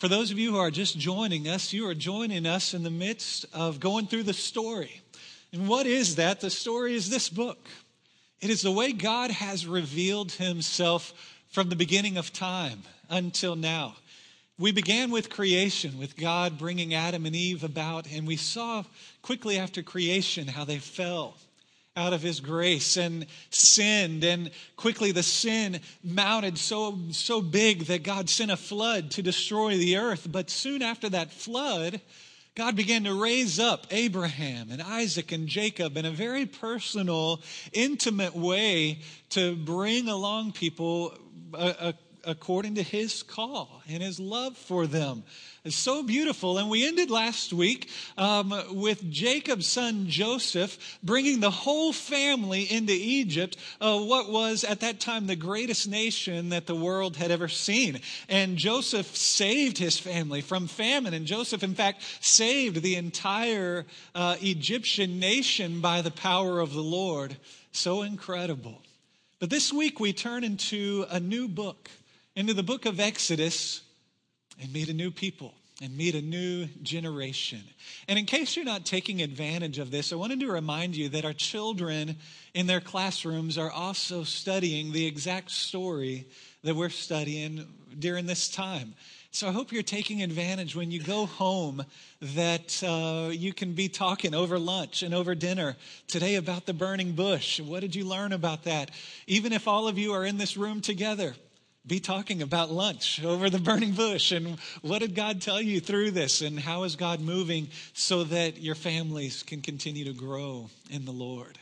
For those of you who are just joining us, you are joining us in the midst of going through the story. And what is that? The story is this book. It is the way God has revealed himself from the beginning of time until now. We began with creation, with God bringing Adam and Eve about, and we saw quickly after creation how they fell out of his grace and sinned, and quickly the sin mounted so big that God sent a flood to destroy the earth. But soon after that flood, God began to raise up Abraham and Isaac and Jacob in a very personal, intimate way to bring along people according to his call and his love for them. It's so beautiful. And we ended last week with Jacob's son Joseph bringing the whole family into Egypt, what was at that time the greatest nation that the world had ever seen. And Joseph saved his family from famine. And Joseph, in fact, saved the entire Egyptian nation by the power of the Lord. So incredible. But this week we turn into a new book, into the book of Exodus, and meet a new people and meet a new generation. And in case you're not taking advantage of this, I wanted to remind you that our children in their classrooms are also studying the exact story that we're studying during this time. So I hope you're taking advantage when you go home that you can be talking over lunch and over dinner today about the burning bush. What did you learn about that? Even if all of you are in this room together, be talking about lunch over the burning bush and what did God tell you through this and how is God moving so that your families can continue to grow in the Lord.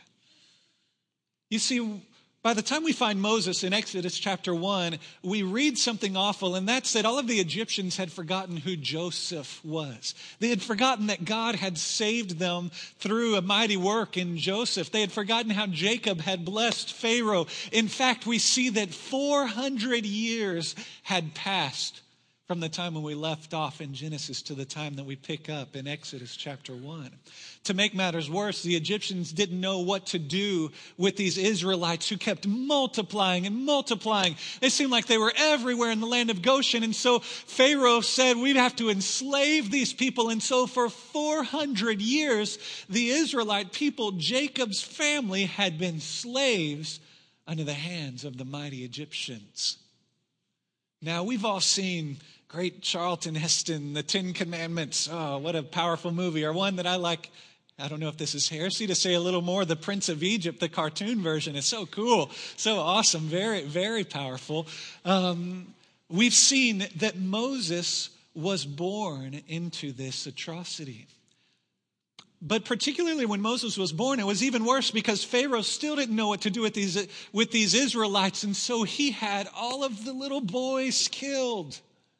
You see, by the time we find Moses in Exodus chapter 1, we read something awful, and that's that all of the Egyptians had forgotten who Joseph was. They had forgotten that God had saved them through a mighty work in Joseph. They had forgotten how Jacob had blessed Pharaoh. In fact, we see that 400 years had passed from the time when we left off in Genesis to the time that we pick up in Exodus chapter 1. To make matters worse, the Egyptians didn't know what to do with these Israelites who kept multiplying and multiplying. It seemed like they were everywhere in the land of Goshen. And so Pharaoh said, we'd have to enslave these people. And so for 400 years, the Israelite people, Jacob's family, had been slaves under the hands of the mighty Egyptians. Now, we've all seen great Charlton Heston, The 10 Commandments. Oh, what a powerful movie. Or one that I like, I don't know if this is heresy to say a little more, The Prince of Egypt, the cartoon version is so cool, so awesome, very, very powerful. We've seen that Moses was born into this atrocity. But particularly when Moses was born, it was even worse because Pharaoh still didn't know what to do with these Israelites. And so he had all of the little boys killed.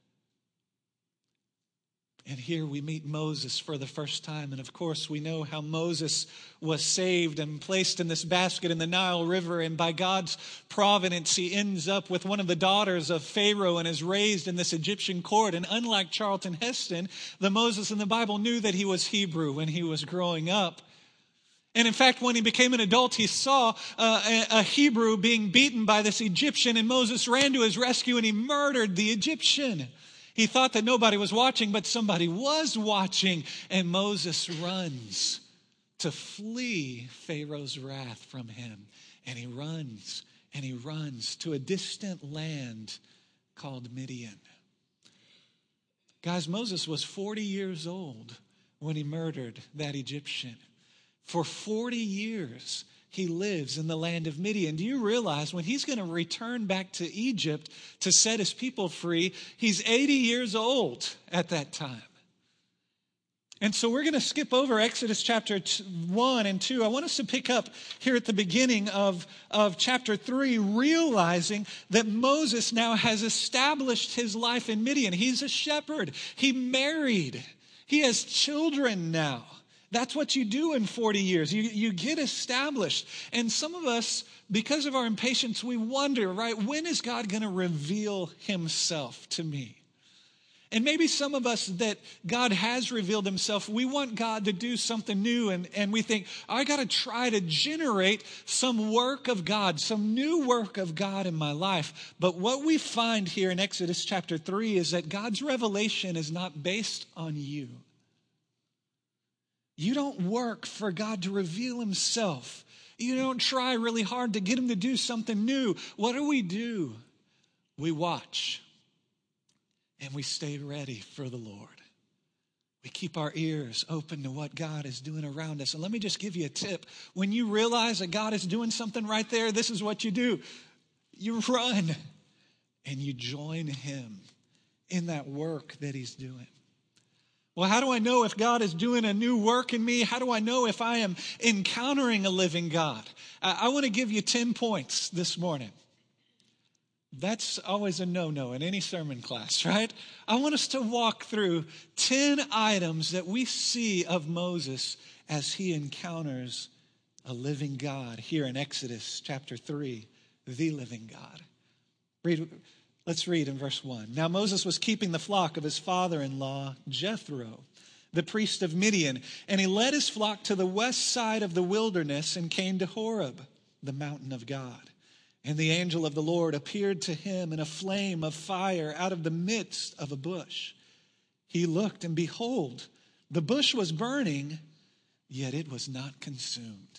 And here we meet Moses for the first time. And of course, we know how Moses was saved and placed in this basket in the Nile River. And by God's providence, he ends up with one of the daughters of Pharaoh and is raised in this Egyptian court. And unlike Charlton Heston, the Moses in the Bible knew that he was Hebrew when he was growing up. And in fact, when he became an adult, he saw a Hebrew being beaten by this Egyptian. And Moses ran to his rescue and he murdered the Egyptian. He thought that nobody was watching, but somebody was watching. And Moses runs to flee Pharaoh's wrath from him. And he runs to a distant land called Midian. Guys, Moses was 40 years old when he murdered that Egyptian. For 40 years, he lives in the land of Midian. Do you realize when he's going to return back to Egypt to set his people free, he's 80 years old at that time? And so we're going to skip over Exodus chapter 1 and 2. I want us to pick up here at the beginning of chapter 3, realizing that Moses now has established his life in Midian. He's a shepherd. He married. He has children now. That's what you do in 40 years. You get established. And some of us, because of our impatience, we wonder, right, when is God going to reveal himself to me? And maybe some of us that God has revealed himself, we want God to do something new, and we think, I got to try to generate some work of God, some new work of God in my life. But what we find here in Exodus chapter 3 is that God's revelation is not based on you. You don't work for God to reveal himself. You don't try really hard to get him to do something new. What do? We watch. And we stay ready for the Lord. We keep our ears open to what God is doing around us. And let me just give you a tip. When you realize that God is doing something right there, this is what you do. You run and you join him in that work that he's doing. Well, how do I know if God is doing a new work in me? How do I know if I am encountering a living God? I want to give you 10 points this morning. That's always a no-no in any sermon class, right? I want us to walk through 10 items that we see of Moses as he encounters a living God here in Exodus chapter 3, the living God. Let's read in verse 1. Now Moses was keeping the flock of his father-in-law, Jethro, the priest of Midian, and he led his flock to the west side of the wilderness and came to Horeb, the mountain of God. And the angel of the Lord appeared to him in a flame of fire out of the midst of a bush. He looked, and behold, the bush was burning, yet it was not consumed.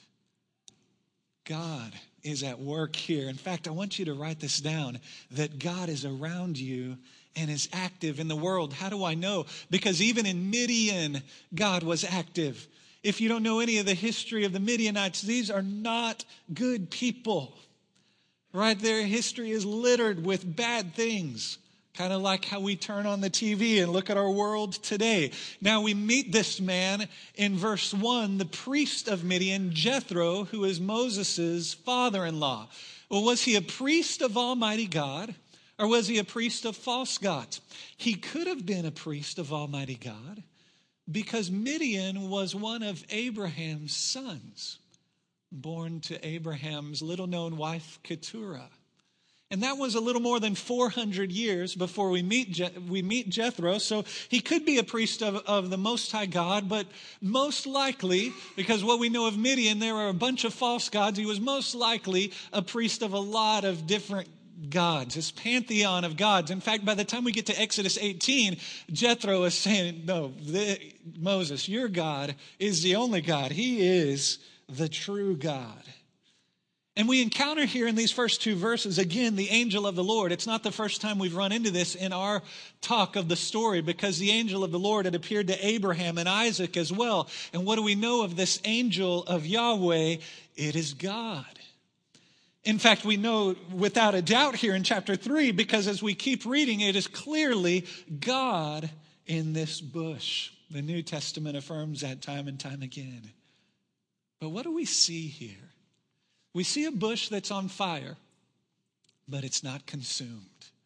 God is at work here. In fact, I want you to write this down, that God is around you and is active in the world. How do I know? Because even in Midian, God was active. If you don't know any of the history of the Midianites, these are not good people. Right? Their history is littered with bad things, kind of like how we turn on the TV and look at our world today. Now we meet this man in verse 1, the priest of Midian, Jethro, who is Moses' father-in-law. Well, was he a priest of Almighty God, or was he a priest of false gods? He could have been a priest of Almighty God because Midian was one of Abraham's sons, born to Abraham's little-known wife, Keturah. And that was a little more than 400 years before we meet Jethro. So he could be a priest of the Most High God, but most likely, because what we know of Midian, there were a bunch of false gods, he was most likely a priest of a lot of different gods, this pantheon of gods. In fact, by the time we get to Exodus 18, Jethro is saying, no, Moses, your God is the only God. He is the true God. And we encounter here in these first two verses, again, the angel of the Lord. It's not the first time we've run into this in our talk of the story, because the angel of the Lord had appeared to Abraham and Isaac as well. And what do we know of this angel of Yahweh? It is God. In fact, we know without a doubt here in chapter 3, because as we keep reading, it is clearly God in this bush. The New Testament affirms that time and time again. But what do we see here? We see a bush that's on fire, but it's not consumed.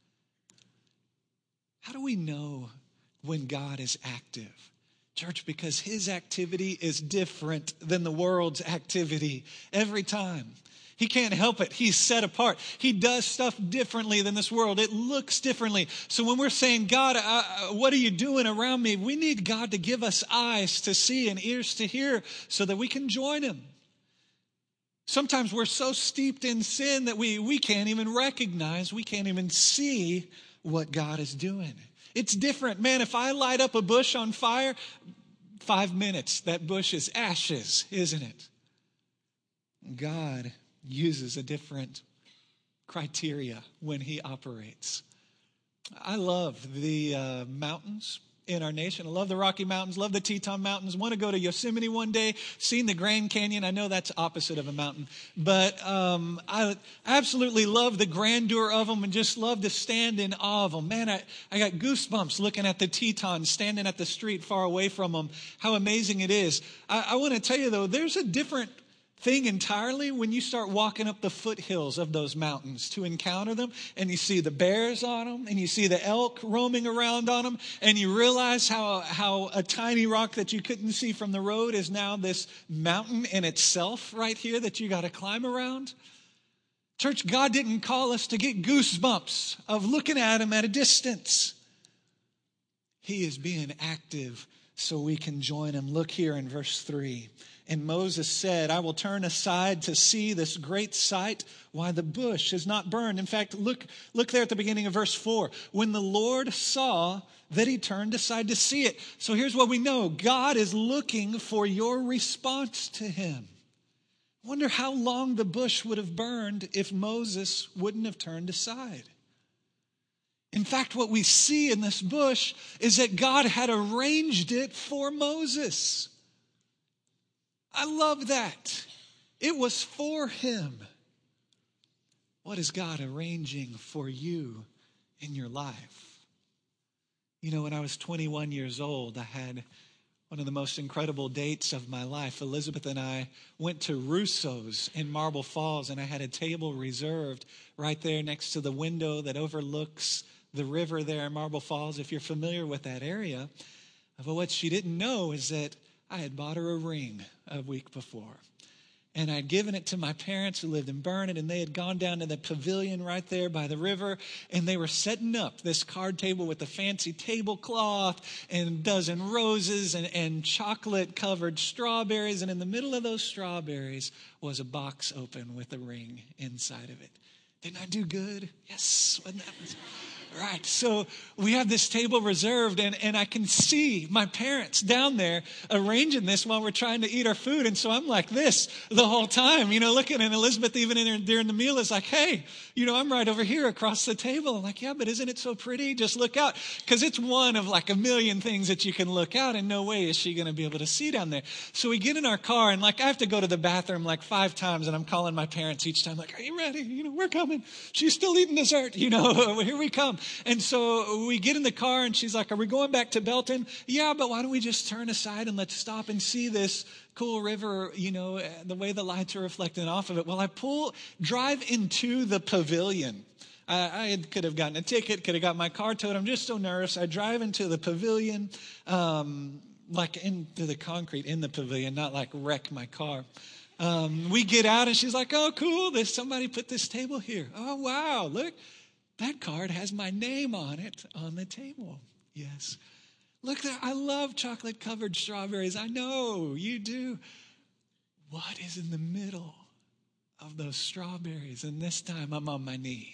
How do we know when God is active? Church, because his activity is different than the world's activity every time. He can't help it. He's set apart. He does stuff differently than this world. It looks differently. So when we're saying, God, what are you doing around me? We need God to give us eyes to see and ears to hear so that we can join him. Sometimes we're so steeped in sin that we can't even recognize, we can't even see what God is doing. It's different. Man, if I light up a bush on fire, 5 minutes, that bush is ashes, isn't it? God uses a different criteria when he operates. I love the mountains in our nation. I love the Rocky Mountains, love the Teton Mountains. Want to go to Yosemite one day, seen the Grand Canyon. I know that's opposite of a mountain, but I absolutely love the grandeur of them and just love to stand in awe of them. Man, I got goosebumps looking at the Tetons, standing at the street far away from them. How amazing it is. I want to tell you though, there's a different thing entirely when you start walking up the foothills of those mountains to encounter them, and you see the bears on them, and you see the elk roaming around on them, and you realize how a tiny rock that you couldn't see from the road is now this mountain in itself right here that you got to climb around. Church, God didn't call us to get goosebumps of looking at him at a distance. He is being active so we can join him. Look here in verse 3. And Moses said, I will turn aside to see this great sight, why the bush is not burned. In fact, look there at the beginning of verse 4. When the Lord saw that he turned aside to see it. So here's what we know. God is looking for your response to him. I wonder how long the bush would have burned if Moses wouldn't have turned aside. In fact, what we see in this bush is that God had arranged it for Moses. I love that. It was for him. What is God arranging for you in your life? You know, when I was 21 years old, I had one of the most incredible dates of my life. Elizabeth and I went to Russo's in Marble Falls, and I had a table reserved right there next to the window that overlooks the river there in Marble Falls, if you're familiar with that area. But what she didn't know is that I had bought her a ring a week before. And I'd given it to my parents who lived in Burnet, and they had gone down to the pavilion right there by the river, and they were setting up this card table with a fancy tablecloth and a dozen roses and chocolate-covered strawberries. And in the middle of those strawberries was a box open with a ring inside of it. Didn't I do good? Yes. Wasn't that? Right. So we have this table reserved, and I can see my parents down there arranging this while we're trying to eat our food. And so I'm like this the whole time, looking at Elizabeth even in there during the meal is like, hey, I'm right over here across the table. I'm like, yeah, but isn't it so pretty? Just look out. Because it's one of like a million things that you can look out, and no way is she going to be able to see down there. So we get in our car, and I have to go to the bathroom like 5 times, and I'm calling my parents each time, like, are you ready? We're coming. She's still eating dessert. Here we come. And so we get in the car, and she's like, are we going back to Belton? Yeah, but why don't we just turn aside and let's stop and see this cool river, the way the lights are reflecting off of it. Well, I drive into the pavilion. I could have gotten a ticket, could have got my car towed. I'm just so nervous. I drive into the pavilion, like into the concrete in the pavilion, not like wreck my car. We get out, and she's like, oh, cool. There's somebody put this table here. Oh, wow. Look. That card has my name on it on the table. Yes. Look there. I love chocolate-covered strawberries. I know you do. What is in the middle of those strawberries? And this time I'm on my knee.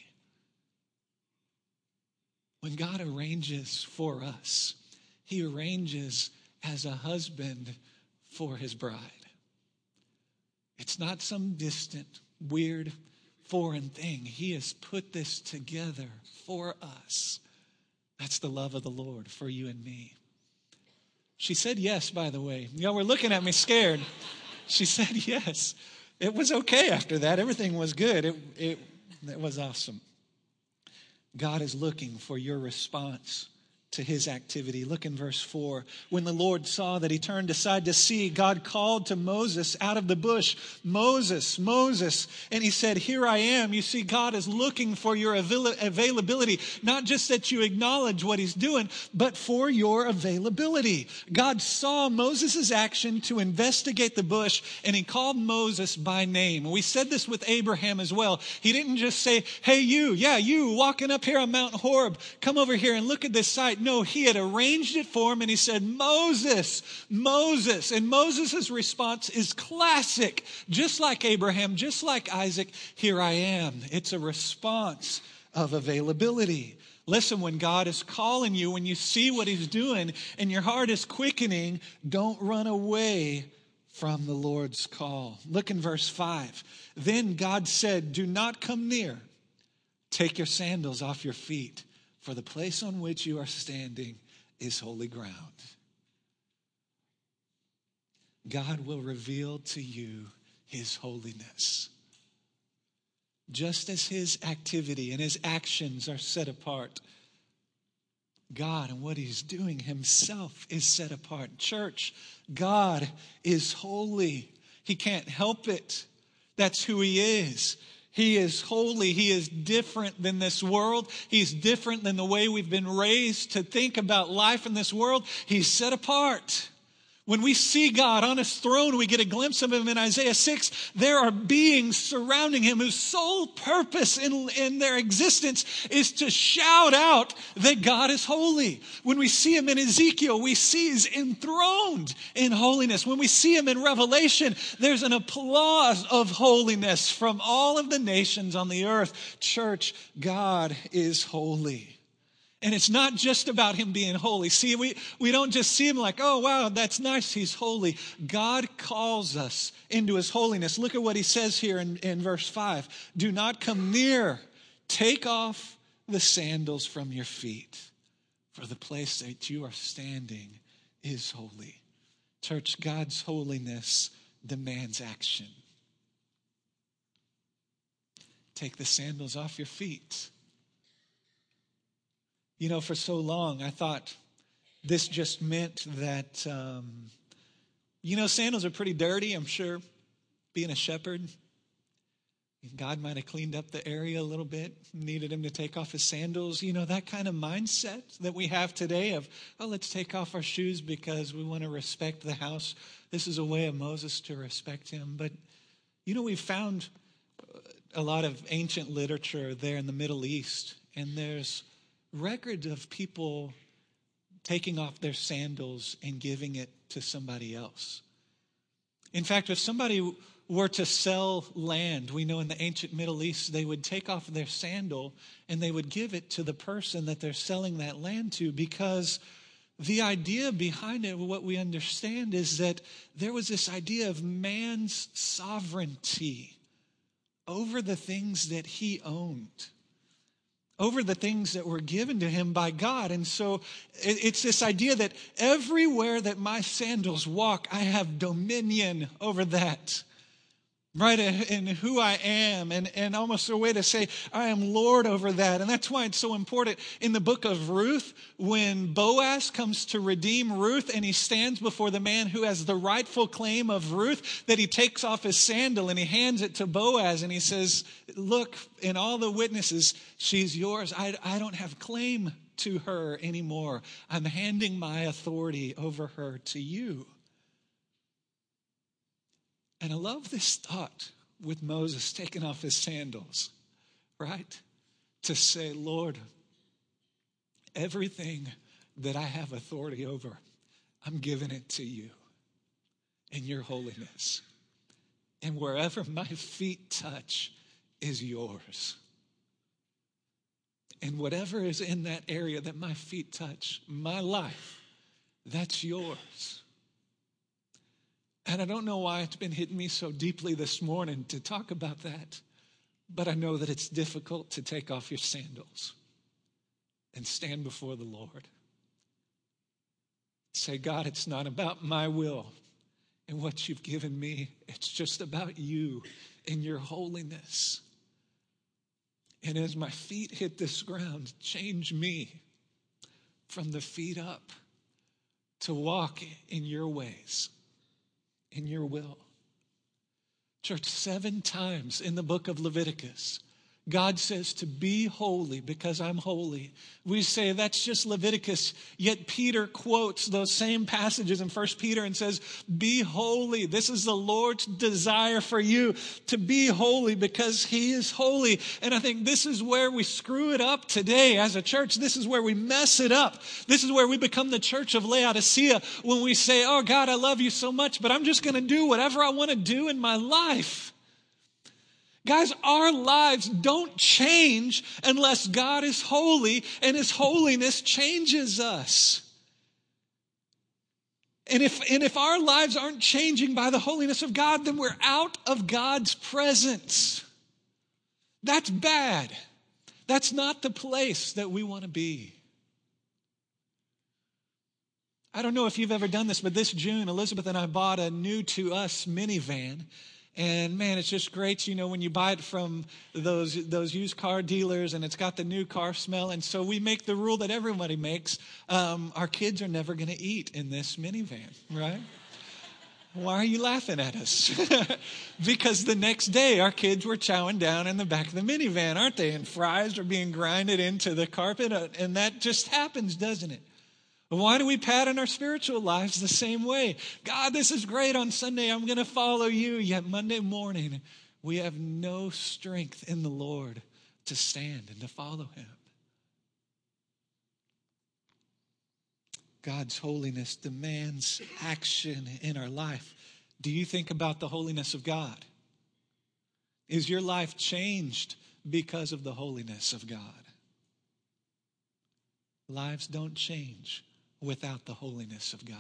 When God arranges for us, he arranges as a husband for his bride. It's not some distant, weird, foreign thing. He has put this together for us. That's the love of the Lord for you and me. She said yes, by the way. Y'all were looking at me scared. She said yes. It was okay after that. Everything was good. It was awesome. God is looking for your response to his activity. Look in verse 4. When the Lord saw that he turned aside to see, God called to Moses out of the bush, Moses, Moses. And he said, here I am. You see, God is looking for your availability, not just that you acknowledge what he's doing, but for your availability. God saw Moses' action to investigate the bush, and he called Moses by name. We said this with Abraham as well. He didn't just say, hey, you walking up here on Mount Horeb, come over here and look at this site. No, he had arranged it for him, and he said, Moses, Moses. And Moses' response is classic. Just like Abraham, just like Isaac, here I am. It's a response of availability. Listen, when God is calling you, when you see what he's doing and your heart is quickening, don't run away from the Lord's call. Look in verse 5. Then God said, do not come near. Take your sandals off your feet, for the place on which you are standing is holy ground. God will reveal to you his holiness. Just as his activity and his actions are set apart, God and what he's doing himself is set apart. Church, God is holy. He can't help it. That's who he is. He is holy. He is different than this world. He's different than the way we've been raised to think about life in this world. He's set apart. When we see God on his throne, we get a glimpse of him in Isaiah 6. There are beings surrounding him whose sole purpose in their existence is to shout out that God is holy. When we see him in Ezekiel, we see he's enthroned in holiness. When we see him in Revelation, there's an applause of holiness from all of the nations on the earth. Church, God is holy. And it's not just about him being holy. See, we don't just see him like, oh, wow, that's nice, he's holy. God calls us into his holiness. Look at what he says here in verse 5. Do not come near. Take off the sandals from your feet, for the place that you are standing is holy. Church, God's holiness demands action. Take the sandals off your feet. You know, for so long, I thought this just meant that, sandals are pretty dirty, I'm sure, being a shepherd. God might have cleaned up the area a little bit, needed him to take off his sandals. You know, that kind of mindset that we have today of, oh, let's take off our shoes because we want to respect the house. This is a way of Moses to respect him. But, we've found a lot of ancient literature there in the Middle East, and there's records of people taking off their sandals and giving it to somebody else. In fact, if somebody were to sell land, we know in the ancient Middle East, they would take off their sandal and they would give it to the person that they're selling that land to, because the idea behind it, what we understand, is that there was this idea of man's sovereignty over the things that he owned, over the things that were given to him by God. And so it's this idea that everywhere that my sandals walk, I have dominion over that, right? And who I am, and almost a way to say, I am Lord over that. And that's why it's so important in the book of Ruth, when Boaz comes to redeem Ruth and he stands before the man who has the rightful claim of Ruth, that he takes off his sandal and he hands it to Boaz and he says, look, in all the witnesses, she's yours. I don't have claim to her anymore. I'm handing my authority over her to you. And I love this thought with Moses taking off his sandals, right? To say, Lord, everything that I have authority over, I'm giving it to you in your holiness. And wherever my feet touch is yours. And whatever is in that area that my feet touch, my life, that's yours. And I don't know why it's been hitting me so deeply this morning to talk about that, but I know that it's difficult to take off your sandals and stand before the Lord. Say, God, it's not about my will and what you've given me. It's just about you and your holiness. And as my feet hit this ground, change me from the feet up to walk in your ways, in your will. Church, 7 times in the book of Leviticus, God says to be holy because I'm holy. We say that's just Leviticus, yet Peter quotes those same passages in 1 Peter and says, be holy. This is the Lord's desire for you, to be holy because he is holy. And I think this is where we screw it up today as a church. This is where we mess it up. This is where we become the church of Laodicea, when we say, oh God, I love you so much, but I'm just going to do whatever I want to do in my life. Guys, our lives don't change unless God is holy and his holiness changes us. And if our lives aren't changing by the holiness of God, then we're out of God's presence. That's bad. That's not the place that we want to be. I don't know if you've ever done this, but this June, Elizabeth and I bought a new to us minivan. And man, it's just great, when you buy it from those used car dealers and it's got the new car smell. And so we make the rule that everybody makes. Our kids are never going to eat in this minivan, right? Why are you laughing at us? Because the next day our kids were chowing down in the back of the minivan, aren't they? And fries are being grinded into the carpet. And that just happens, doesn't it? Why do we pattern our spiritual lives the same way? God, this is great on Sunday. I'm going to follow you. Yet Monday morning, we have no strength in the Lord to stand and to follow him. God's holiness demands action in our life. Do you think about the holiness of God? Is your life changed because of the holiness of God? Lives don't change without the holiness of God.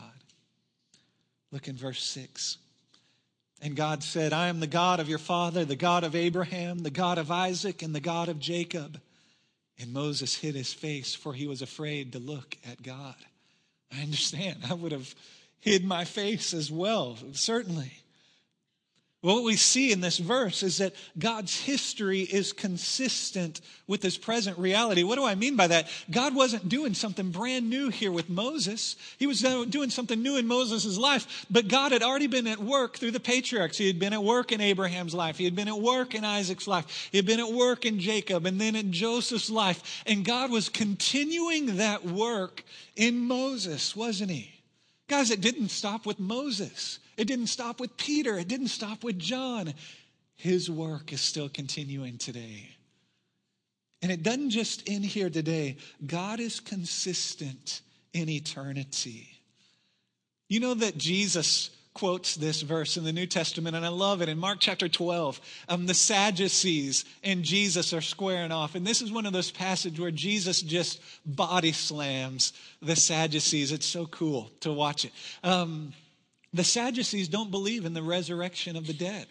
Look in verse 6. And God said, I am the God of your father, the God of Abraham, the God of Isaac, and the God of Jacob. And Moses hid his face, for he was afraid to look at God. I understand. I would have hid my face as well, certainly. What we see in this verse is that God's history is consistent with his present reality. What do I mean by that? God wasn't doing something brand new here with Moses. He was doing something new in Moses' life, but God had already been at work through the patriarchs. He had been at work in Abraham's life. He had been at work in Isaac's life. He had been at work in Jacob and then in Joseph's life. And God was continuing that work in Moses, wasn't he? Guys, it didn't stop with Moses. It didn't stop with Peter. It didn't stop with John. His work is still continuing today. And it doesn't just end here today. God is consistent in eternity. You know that Jesus quotes this verse in the New Testament, and I love it. In Mark chapter 12, the Sadducees and Jesus are squaring off. And this is one of those passages where Jesus just body slams the Sadducees. It's so cool to watch it. The Sadducees don't believe in the resurrection of the dead.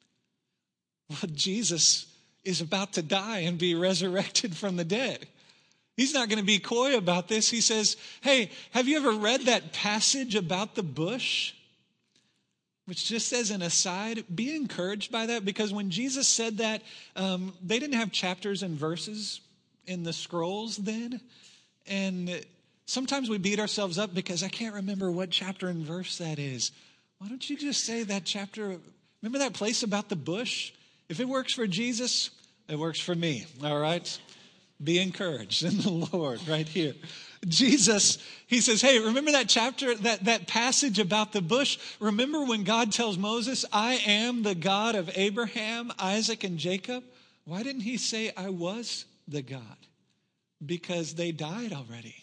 Well, Jesus is about to die and be resurrected from the dead. He's not going to be coy about this. He says, hey, have you ever read that passage about the bush? Which just as an aside, be encouraged by that, because when Jesus said that, they didn't have chapters and verses in the scrolls then. And sometimes we beat ourselves up because I can't remember what chapter and verse that is. Why don't you just say that chapter? Remember that place about the bush? If it works for Jesus, it works for me, all right? Be encouraged in the Lord right here. Jesus, he says, hey, remember that chapter, that passage about the bush? Remember when God tells Moses, I am the God of Abraham, Isaac, and Jacob? Why didn't he say, I was the God? Because they died already.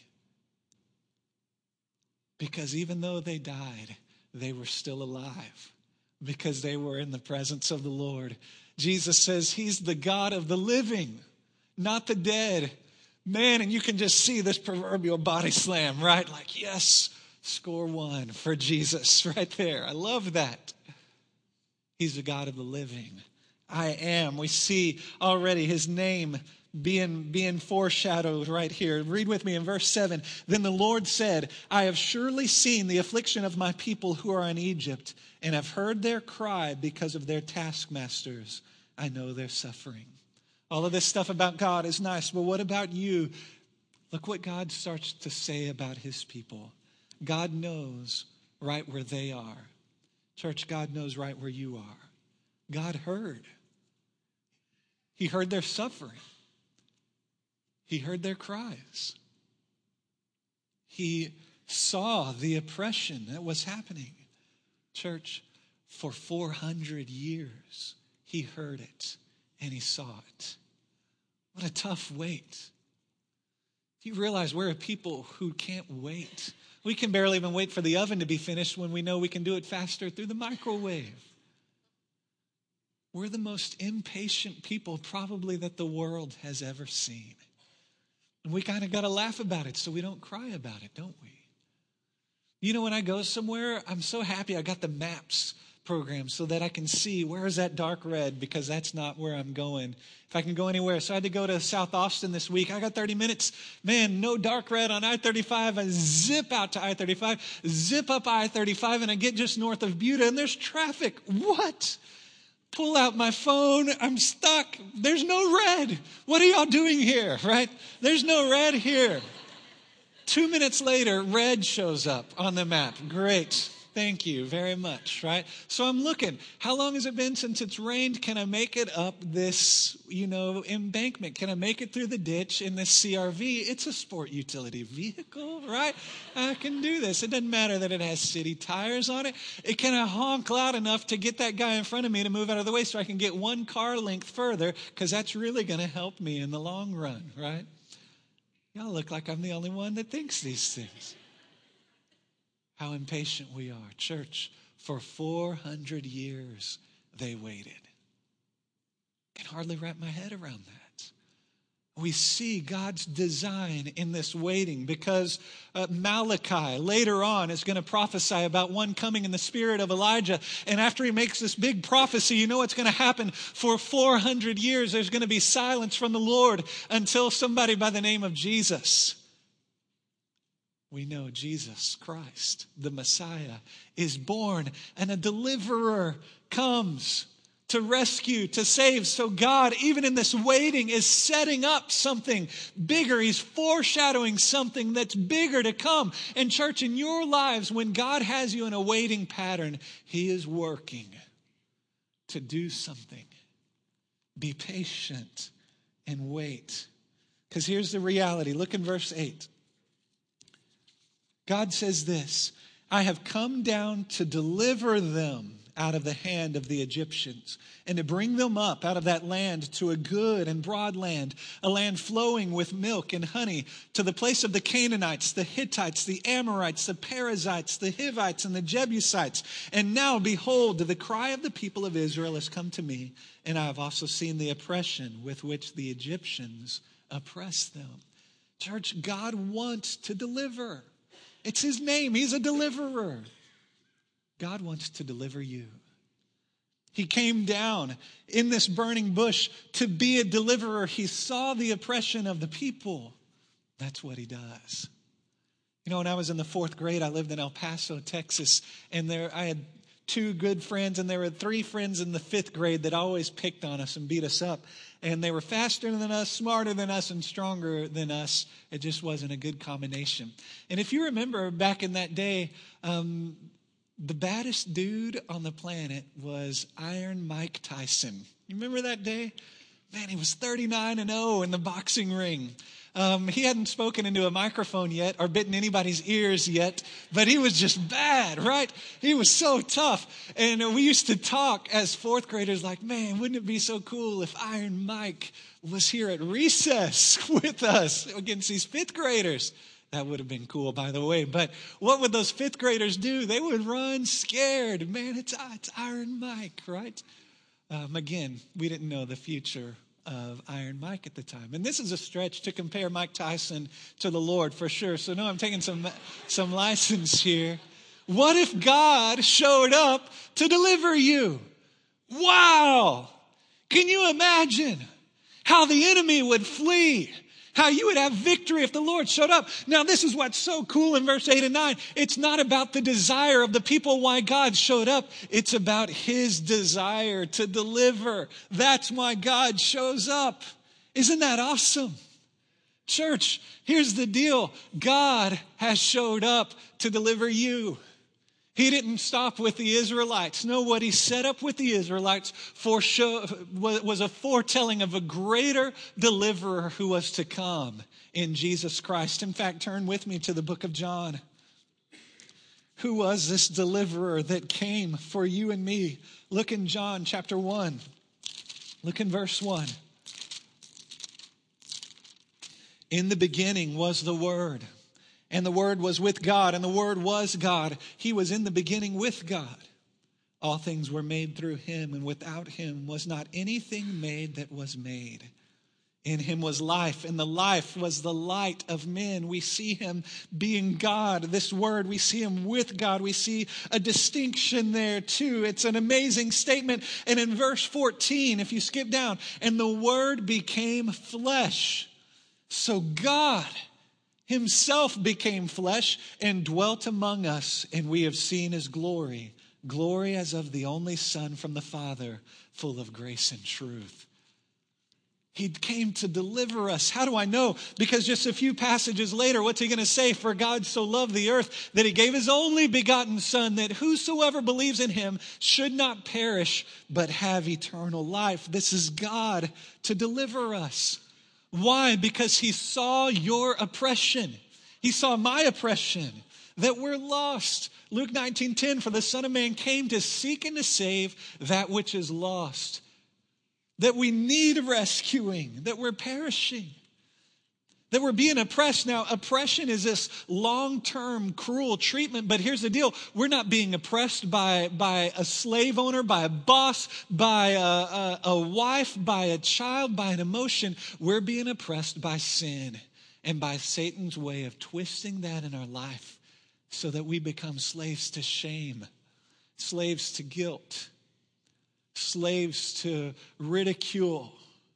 Because even though they died, they were still alive. Because they were in the presence of the Lord. Jesus says he's the God of the living, not the dead. Man, and you can just see this proverbial body slam, right? Like, yes, score one for Jesus right there. I love that. He's the God of the living. I am. We see already his name being foreshadowed right here. Read with me in verse 7. Then the Lord said, I have surely seen the affliction of my people who are in Egypt, and have heard their cry because of their taskmasters. I know their suffering. All of this stuff about God is nice, but what about you? Look what God starts to say about his people. God knows right where they are. Church, God knows right where you are. God heard. He heard their suffering. He heard their cries. He saw the oppression that was happening. Church, for 400 years, he heard it and he saw it. What a tough wait. You realize we're a people who can't wait. We can barely even wait for the oven to be finished when we know we can do it faster through the microwave. We're the most impatient people probably that the world has ever seen. And we kind of got to laugh about it so we don't cry about it, don't we? You know, when I go somewhere, I'm so happy I got the maps program so that I can see where is that dark red, because that's not where I'm going. If I can go anywhere. So I had to go to South Austin this week. I got 30 minutes. Man, no dark red on I-35. I zip out to I-35, zip up I-35, and I get just north of Buda, and there's traffic. What? Pull out my phone. I'm stuck. There's no red. What are y'all doing here, right? There's no red here. 2 minutes later, red shows up on the map. Great. Thank you very much, right? So I'm looking. How long has it been since it's rained? Can I make it up this, embankment? Can I make it through the ditch in this CRV? It's a sport utility vehicle, right? I can do this. It doesn't matter that it has city tires on it. Can I honk loud enough to get that guy in front of me to move out of the way so I can get one car length further? Because that's really going to help me in the long run, right? Y'all look like I'm the only one that thinks these things. How impatient we are. Church, for 400 years they waited. I can hardly wrap my head around that. We see God's design in this waiting because Malachi later on is going to prophesy about one coming in the spirit of Elijah. And after he makes this big prophecy, you know what's going to happen? For 400 years, there's going to be silence from the Lord until somebody by the name of Jesus. We know Jesus Christ, the Messiah, is born and a deliverer comes to rescue, to save. So God, even in this waiting, is setting up something bigger. He's foreshadowing something that's bigger to come. And church, in your lives, when God has you in a waiting pattern, He is working to do something. Be patient and wait. Because here's the reality. Look in verse 8. God says this, I have come down to deliver them out of the hand of the Egyptians and to bring them up out of that land to a good and broad land, a land flowing with milk and honey, to the place of the Canaanites, the Hittites, the Amorites, the Perizzites, the Hivites, and the Jebusites. And now, behold, the cry of the people of Israel has come to me, and I have also seen the oppression with which the Egyptians oppress them. Church, God wants to deliver. It's His name. He's a deliverer. God wants to deliver you. He came down in this burning bush to be a deliverer. He saw the oppression of the people. That's what He does. When I was in the 4th grade, I lived in El Paso, Texas, and I had 2 good friends, and there were 3 friends in the 5th grade that always picked on us and beat us up. And they were faster than us, smarter than us, and stronger than us. It just wasn't a good combination. And if you remember back in that day, the baddest dude on the planet was Iron Mike Tyson. You remember that day? Man, he was 39-0 in the boxing ring. He hadn't spoken into a microphone yet or bitten anybody's ears yet, but he was just bad, right? He was so tough. And we used to talk as 4th graders like, man, wouldn't it be so cool if Iron Mike was here at recess with us against these 5th graders? That would have been cool, by the way. But what would those 5th graders do? They would run scared. Man, it's Iron Mike, right? Again, we didn't know the future of Iron Mike at the time. And this is a stretch to compare Mike Tyson to the Lord for sure. So no, I'm taking some license here. What if God showed up to deliver you? Wow! Can you imagine how the enemy would flee? How you would have victory if the Lord showed up. Now, this is what's so cool in verse 8 and 9. It's not about the desire of the people why God showed up. It's about His desire to deliver. That's why God shows up. Isn't that awesome? Church, here's the deal. God has showed up to deliver you. He didn't stop with the Israelites. No, what He set up with the Israelites was a foretelling of a greater deliverer who was to come in Jesus Christ. In fact, turn with me to the book of John. Who was this deliverer that came for you and me? Look in John chapter 1. Look in verse 1. In the beginning was the Word. And the Word was with God, and the Word was God. He was in the beginning with God. All things were made through Him, and without Him was not anything made that was made. In Him was life, and the life was the light of men. We see Him being God. This Word, we see Him with God. We see a distinction there too. It's an amazing statement. And in verse 14, if you skip down, and the Word became flesh. So God Himself became flesh and dwelt among us, and we have seen His glory, glory as of the only Son from the Father, full of grace and truth. He came to deliver us. How do I know? Because just a few passages later, what's he going to say? For God so loved the earth that he gave his only begotten Son, that whosoever believes in him should not perish, but have eternal life. This is God to deliver us. Why? Because he saw your oppression. He saw my oppression, that we're lost. Luke 19:10, for the Son of Man came to seek and to save that which is lost. That we need rescuing, that we're perishing, that we're being oppressed. Now, oppression is this long-term cruel treatment, but here's the deal. We're not being oppressed by a slave owner, by a boss, by a wife, by a child, by an emotion. We're being oppressed by sin and by Satan's way of twisting that in our life so that we become slaves to shame, slaves to guilt, slaves to ridicule.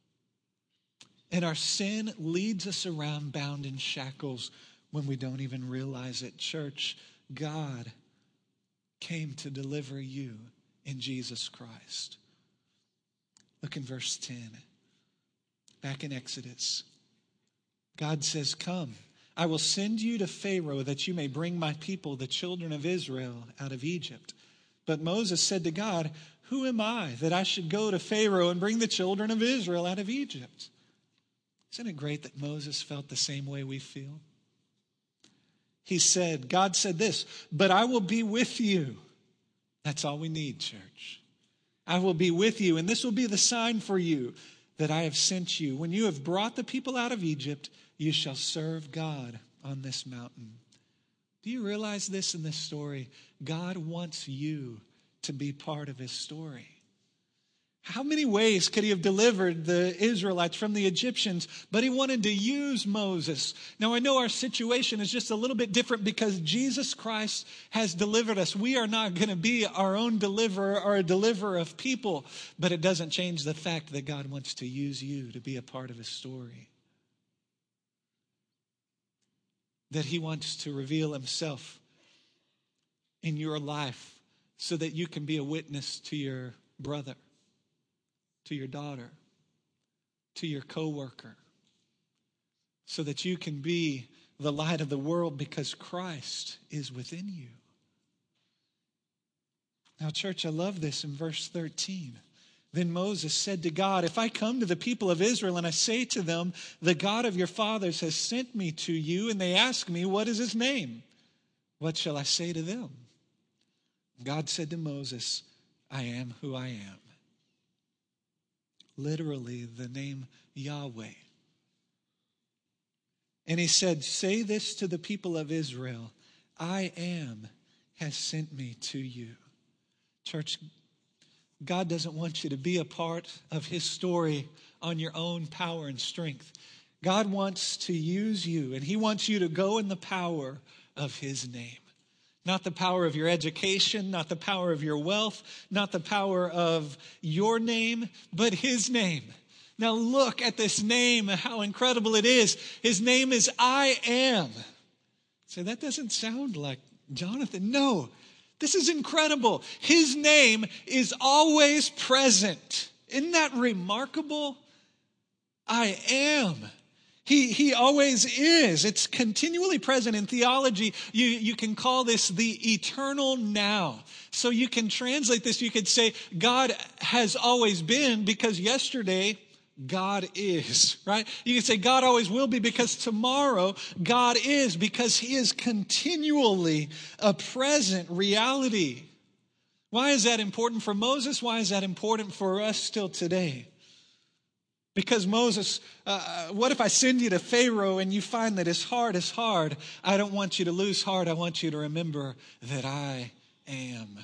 And our sin leads us around bound in shackles when we don't even realize it. Church, God came to deliver you in Jesus Christ. Look in verse 10. Back in Exodus, God says, come, I will send you to Pharaoh that you may bring my people, the children of Israel, out of Egypt. But Moses said to God, who am I that I should go to Pharaoh and bring the children of Israel out of Egypt? Isn't it great that Moses felt the same way we feel? He said, God said this, but I will be with you. That's all we need, church. I will be with you, and this will be the sign for you that I have sent you. When you have brought the people out of Egypt, you shall serve God on this mountain. Do you realize this in this story? God wants you to be part of his story. How many ways could he have delivered the Israelites from the Egyptians? But he wanted to use Moses. Now, I know our situation is just a little bit different because Jesus Christ has delivered us. We are not going to be our own deliverer or a deliverer of people, but it doesn't change the fact that God wants to use you to be a part of his story. That he wants to reveal himself in your life so that you can be a witness to your brother, to your daughter, to your coworker, so that you can be the light of the world because Christ is within you. Now, church, I love this in verse 13. Then Moses said to God, if I come to the people of Israel and I say to them, the God of your fathers has sent me to you, and they ask me, what is his name? What shall I say to them? God said to Moses, I am who I am. Literally, the name Yahweh. And he said, say this to the people of Israel, I am has sent me to you. Church, God doesn't want you to be a part of his story on your own power and strength. God wants to use you, and he wants you to go in the power of his name. Not the power of your education, not the power of your wealth, not the power of your name, but his name. Now look at this name, how incredible it is. His name is I Am. So that doesn't sound like Jonathan. No, this is incredible. His name is always present. Isn't that remarkable? I am. He always is. It's continually present. In theology, you can call this the eternal now. So you can translate this. You could say God has always been because yesterday God is, right? You can say God always will be because tomorrow God is, because he is continually a present reality. Why is that important for Moses? Why is that important for us still today? Because Moses, what if I send you to Pharaoh and you find that his heart is hard? I don't want you to lose heart. I want you to remember that I am.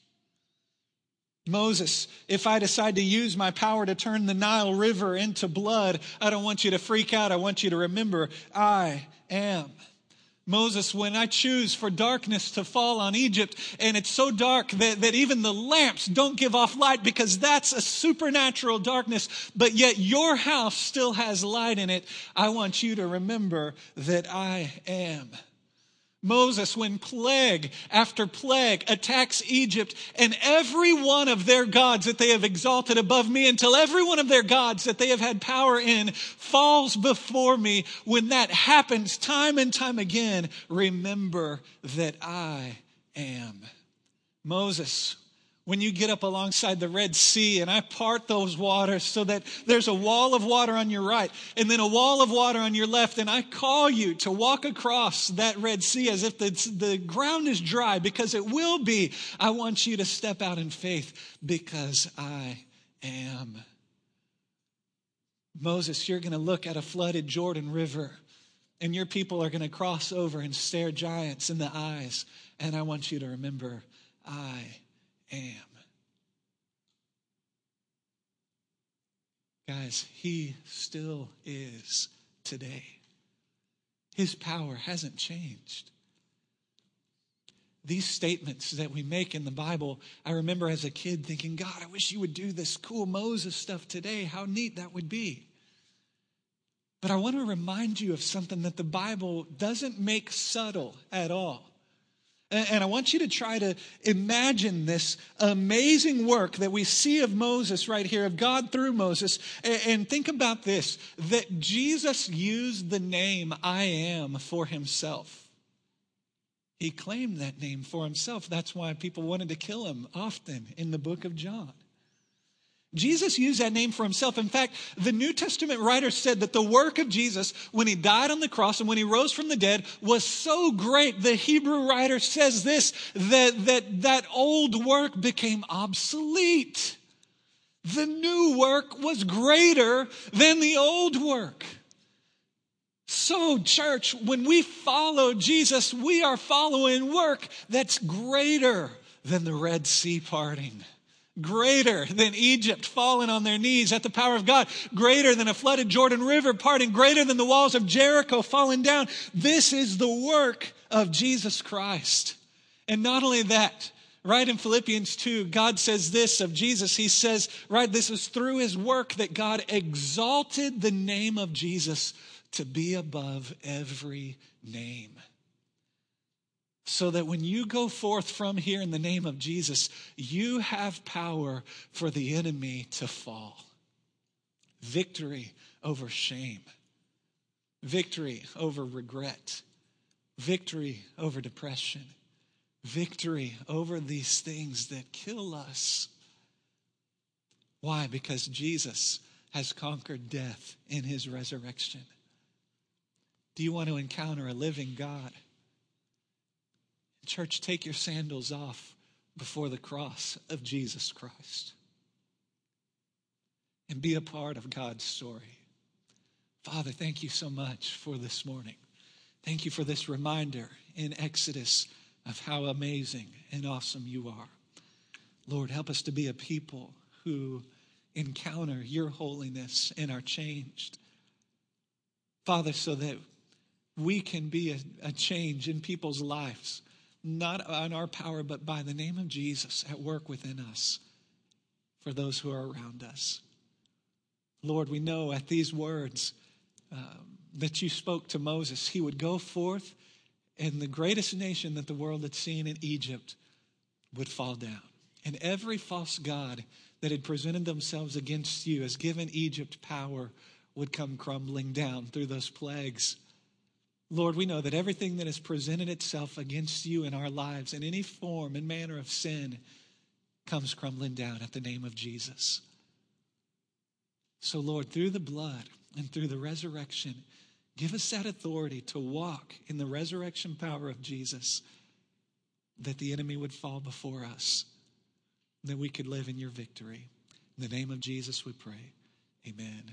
Moses, if I decide to use my power to turn the Nile River into blood, I don't want you to freak out. I want you to remember I am. Moses, when I choose for darkness to fall on Egypt, and it's so dark that even the lamps don't give off light because that's a supernatural darkness, but yet your house still has light in it, I want you to remember that I am. Moses, when plague after plague attacks Egypt, and every one of their gods that they have exalted above me, until every one of their gods that they have had power in falls before me, when that happens time and time again, remember that I am. Moses, when you get up alongside the Red Sea and I part those waters so that there's a wall of water on your right and then a wall of water on your left, and I call you to walk across that Red Sea as if the ground is dry, because it will be. I want you to step out in faith because I am. Moses, you're going to look at a flooded Jordan River and your people are going to cross over and stare giants in the eyes. And I want you to remember, I am. Guys, he still is today. His power hasn't changed. These statements that we make in the Bible, I remember as a kid thinking, God, I wish you would do this cool Moses stuff today. How neat that would be. But I want to remind you of something that the Bible doesn't make subtle at all. And I want you to try to imagine this amazing work that we see of Moses right here, of God through Moses. And think about this, that Jesus used the name I am for himself. He claimed that name for himself. That's why people wanted to kill him often in the book of John. Jesus used that name for himself. In fact, the New Testament writer said that the work of Jesus, when he died on the cross and when he rose from the dead, was so great. The Hebrew writer says this, that old work became obsolete. The new work was greater than the old work. So, church, when we follow Jesus, we are following work that's greater than the Red Sea parting. Greater than Egypt falling on their knees at the power of God. Greater than a flooded Jordan River parting. Greater than the walls of Jericho falling down. This is the work of Jesus Christ. And not only that, right in Philippians 2, God says this of Jesus. He says, right, this is through his work that God exalted the name of Jesus to be above every name. So that when you go forth from here in the name of Jesus, you have power for the enemy to fall. Victory over shame. Victory over regret. Victory over depression. Victory over these things that kill us. Why? Because Jesus has conquered death in his resurrection. Do you want to encounter a living God? Church, take your sandals off before the cross of Jesus Christ and be a part of God's story. Father, thank you so much for this morning. Thank you for this reminder in Exodus of how amazing and awesome you are. Lord, help us to be a people who encounter your holiness and are changed. Father, so that we can be a change in people's lives. Not on our power, but by the name of Jesus at work within us for those who are around us. Lord, we know at these words that you spoke to Moses, he would go forth and the greatest nation that the world had seen in Egypt would fall down. And every false god that had presented themselves against you as given Egypt power would come crumbling down through those plagues. Lord, we know that everything that has presented itself against you in our lives in any form and manner of sin comes crumbling down at the name of Jesus. So, Lord, through the blood and through the resurrection, give us that authority to walk in the resurrection power of Jesus, that the enemy would fall before us, that we could live in your victory. In the name of Jesus we pray. Amen.